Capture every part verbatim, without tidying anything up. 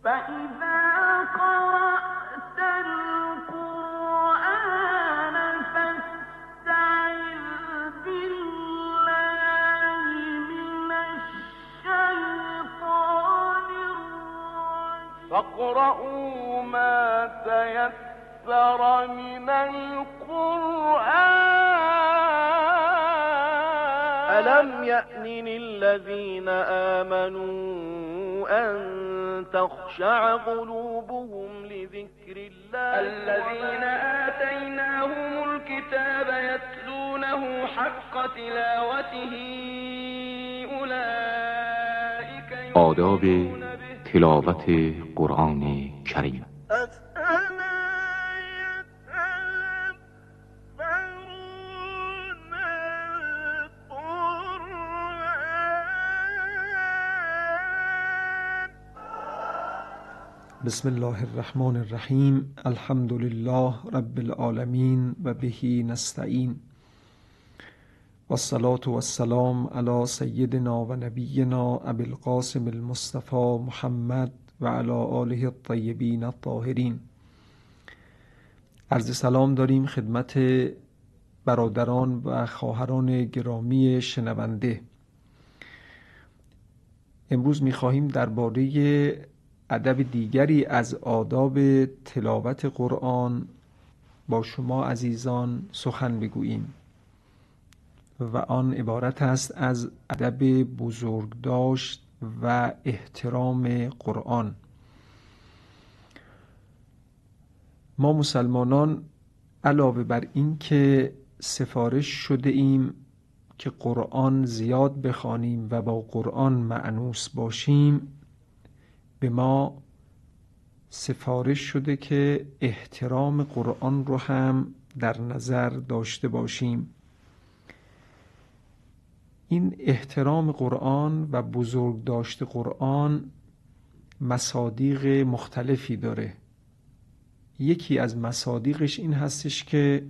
فاقرؤوا ما تيسر من القرآن ألم يأن الذين آمنوا أن تخشع قلوبهم لذكر الله الذين آتيناهم الكتاب يتلونه حق تلاوته أولئك آداب تلاوت قرآن کریم. بسم الله الرحمن الرحیم. الحمد لله رب العالمین و بهی نستعین و الصلاة و السلام علی سیدنا و نبینا ابی القاسم المصطفى محمد و علی آله الطیبین الطاهرین. عرض سلام داریم خدمت برادران و خواهران گرامی شنونده. امروز می‌خواهیم درباره ادب دیگری از آداب تلاوت قرآن با شما عزیزان سخن بگوییم و آن عبارت است از ادب بزرگداشت و احترام قرآن. ما مسلمانان علاوه بر این که سفارش شده ایم که قرآن زیاد بخوانیم و با قرآن مأنوس باشیم، به ما سفارش شده که احترام قرآن رو هم در نظر داشته باشیم. این احترام قرآن و بزرگ داشت قرآن مصادیق مختلفی داره. یکی از مصادیقش این هستش که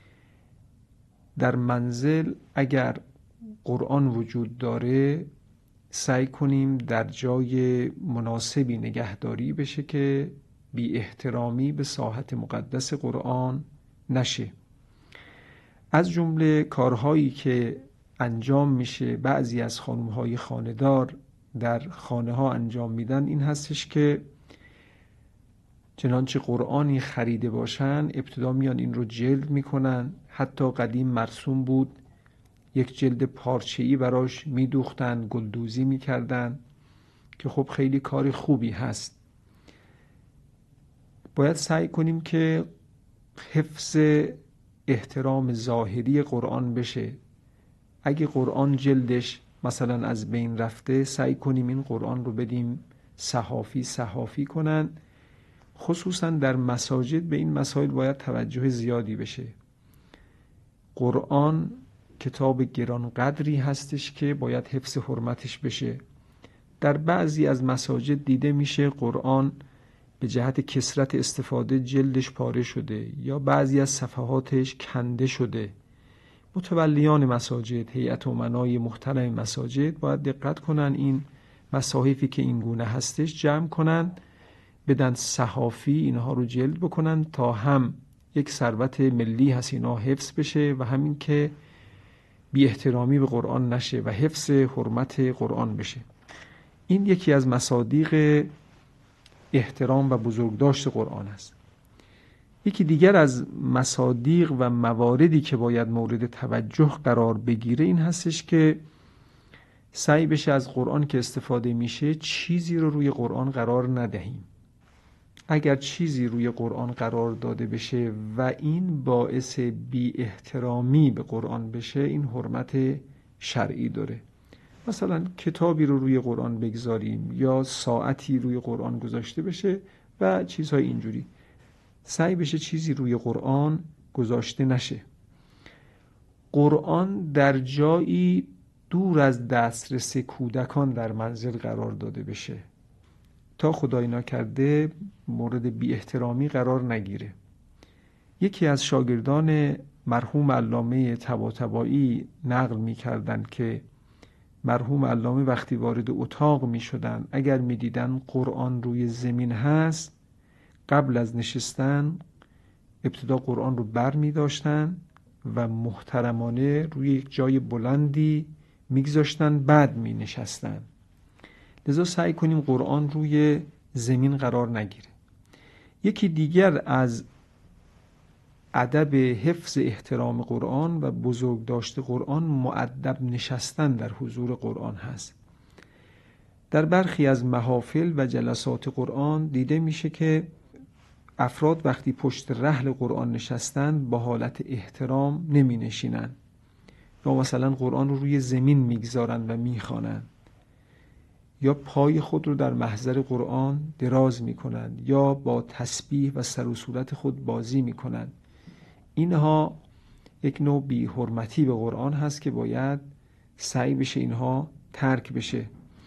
در منزل اگر قرآن وجود داره سعی کنیم در جای مناسبی نگهداری بشه که بی احترامی به ساحت مقدس قرآن نشه. از جمله کارهایی که انجام میشه بعضی از خانم‌های خانه‌دار در خانه ها انجام میدن این هستش که چنانچه قرآنی خریده باشن ابتدا میان این رو جلد میکنن. حتی قدیم مرسوم بود یک جلد پارچه‌ای براش میدوختن، گلدوزی میکردن که خب خیلی کار خوبی هست. باید سعی کنیم که حفظ احترام ظاهری قرآن بشه. اگه قرآن جلدش مثلا از بین رفته سعی کنیم این قرآن رو بدیم صحافی صحافی کنن. خصوصا در مساجد به این مسائل باید توجه زیادی بشه. قرآن کتاب گرانقدری هستش که باید حفظ حرمتش بشه. در بعضی از مساجد دیده میشه قرآن به جهت کثرت استفاده جلدش پاره شده یا بعضی از صفحاتش کنده شده. متولیان مساجد، هیئت امنای محترم مساجد باید دقت کنن این مصاحفی که این گونه هستش جمع کنن، بدن صحافی اینها رو جلد بکنن تا هم یک ثروت ملی هست اینا حفظ بشه و همین که بی احترامی به قرآن نشه و حفظ حرمت قرآن بشه. این یکی از مصادیق احترام و بزرگداشت قرآن است. یکی دیگر از مصادیق و مواردی که باید مورد توجه قرار بگیره این هستش که سعی بشه از قرآن که استفاده میشه چیزی رو روی قرآن قرار ندهیم. اگر چیزی روی قرآن قرار داده بشه و این باعث بی احترامی به قرآن بشه این حرمت شرعی داره. مثلا کتابی رو روی قرآن بگذاریم یا ساعتی روی قرآن گذاشته بشه و چیزهای اینجوری. سعی بشه چیزی روی قرآن گذاشته نشه. قرآن در جایی دور از دسترس کودکان در منزل قرار داده بشه تا خدای نکرده مورد بی احترامی قرار نگیره. یکی از شاگردان مرحوم علامه طباطبایی نقل می کردن که مرحوم علامه وقتی وارد اتاق می شدن اگر می دیدن قرآن روی زمین هست، قبل از نشستن ابتدا قرآن رو بر می داشتن و محترمانه روی یک جای بلندی می گذاشتن، بعد می نشستن. لذا سعی کنیم قرآن روی زمین قرار نگیره. یکی دیگر از ادب حفظ احترام قرآن و بزرگ داشته قرآن مؤدب نشستن در حضور قرآن هست. در برخی از محافل و جلسات قرآن دیده میشه که افراد وقتی پشت رحل قرآن نشستن با حالت احترام نمی نشینن، یا مثلا قرآن رو روی زمین میگذارن و میخوانن، یا پای خود رو در محضر قرآن دراز میکنن، یا با تسبیح و سر و صورت خود بازی میکنن. اینها یک نوع بی حرمتی به قرآن هست که باید سعی بشه اینها ترک بشه.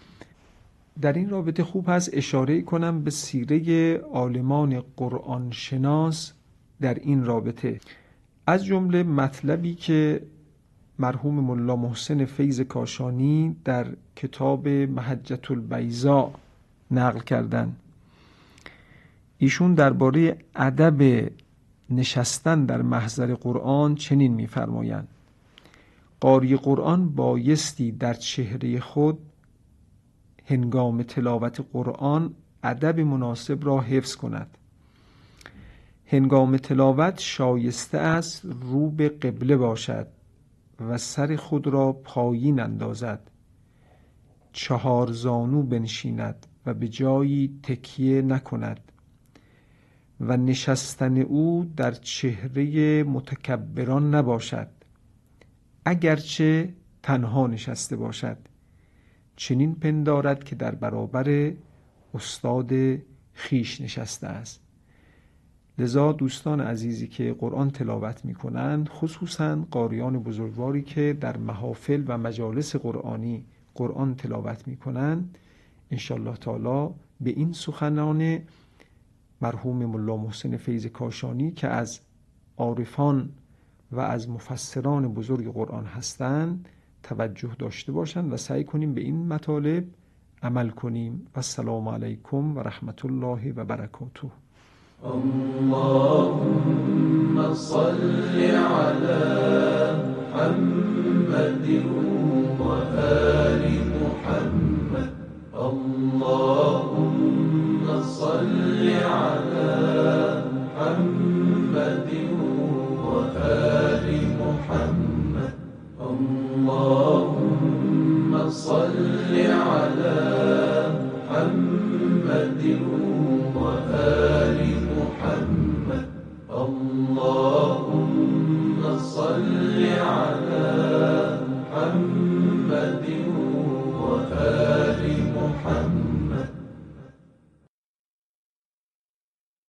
در این رابطه خوب هست اشاره کنم به سیره عالمان قرآن شناس در این رابطه، از جمله مطلبی که مرحوم ملا محسن فیض کاشانی در کتاب محجة البیضاء نقل کردن. ایشون درباره ادب نشستن در محضر قرآن چنین می‌فرمایند: قاری قرآن بایستی در چهره خود هنگام تلاوت قرآن ادب مناسب را حفظ کند. هنگام تلاوت شایسته است رو به قبله باشد و سر خود را پایین اندازد، چهار زانو بنشیند و به جایی تکیه نکند و نشستن او در چهره متکبران نباشد، اگرچه تنها نشسته باشد. چنین پندارد که در برابر استاد خیش نشسته است. لذا دوستان عزیزی که قرآن تلاوت می کنند، خصوصا قاریان بزرگواری که در محافل و مجالس قرآنی قرآن تلاوت می کنند، انشالله تعالی به این سخنان مرحوم ملا محسن فیض کاشانی که از عارفان و از مفسران بزرگ قرآن هستند توجه داشته باشند و سعی کنیم به این مطالب عمل کنیم. و السلام علیکم و رحمت الله و برکاته. اللهم صل على محمد و آل محمد. اللهم صل على محمد و آل محمد. اللهم صل على محمد و آل محمد. اللهم صل على